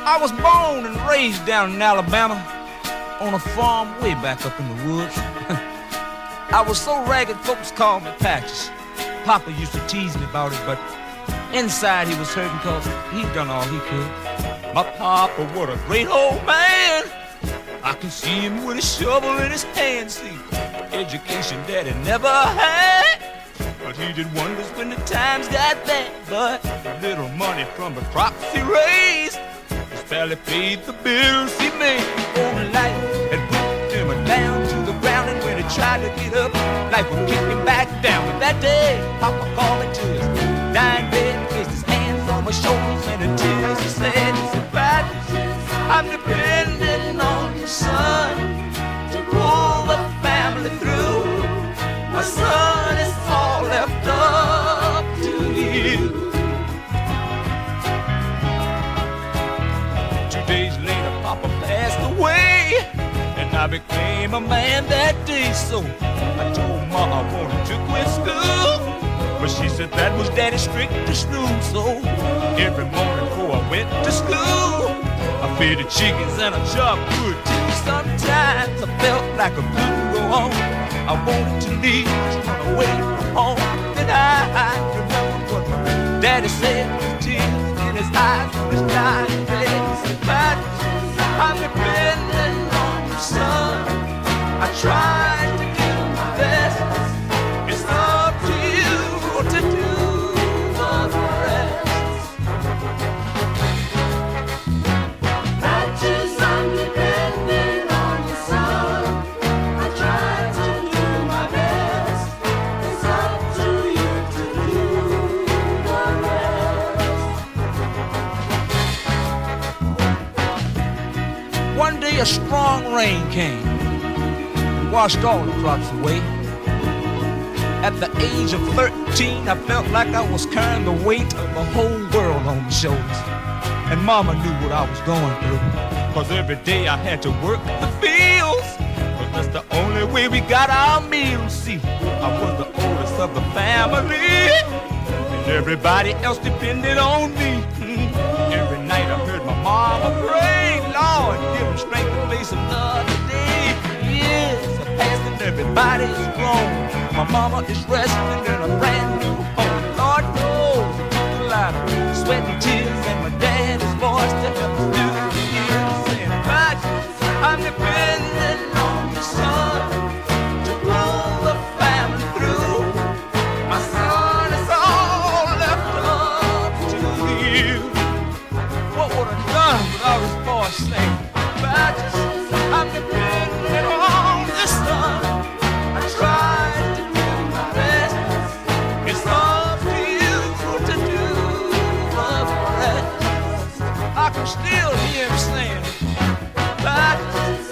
I was born and raised down in Alabama on a farm way back up in the woods. I was so ragged folks called me Patches. Papa used to tease me about it, but inside he was hurting cause he'd done all he could. My papa, what a great old man. I can see him with a shovel in his hand. See, education daddy never had, but he did wonders when the times got bad. But the little money from the crops he raised just barely paid the bills he made. Old life had put him down to the ground, and when he tried to get up, life would kick him back down. But that day, Papa called me to his dying bed, placed his hands on my shoulders, and in tears he said, I'm depending on you, son, to pull the family through. My son, it's all left up to you. 2 days later, Papa passed away, and I became a man that day. So I told Ma I wanted to quit school, but she said that was Daddy's strictest rule. So every morning before I went to school, I fed the chickens and I chopped wood too. Sometimes I felt like I couldn't go on. I wanted to leave, just run away from home. Then I remember what my daddy said with tears in his eyes on his dying bed. He said, "But I'm depending on you, son. I tried to do my best. It's up to you to do the rest." I'm depending on you, son. I tried to do my best. It's up to you to do the rest. One day a strong rain came, washed all the crops away. At the age of 13, I felt like I was carrying the weight of the whole world on my shoulders. And Mama knew what I was going through, 'cause every day I had to work the fields, 'cause that's the only way we got our meals. See, I was the oldest of the family, and everybody else depended on me. Every night I heard my mama pray, "Lord, give him strength to face another day." Years are past and everybody's grown. My mama is resting in a brand new home. Lord knows it took a lot of sweat and tears and my daddy's voice to help us through the years. Saying, "But I'm depending on you, son, to pull the family through. My son, it's all left up to you." What would I done without his voice saying, "But I'm depending on you, son. I tried to do my best. It's up to you to do the rest." I can still hear him saying, "But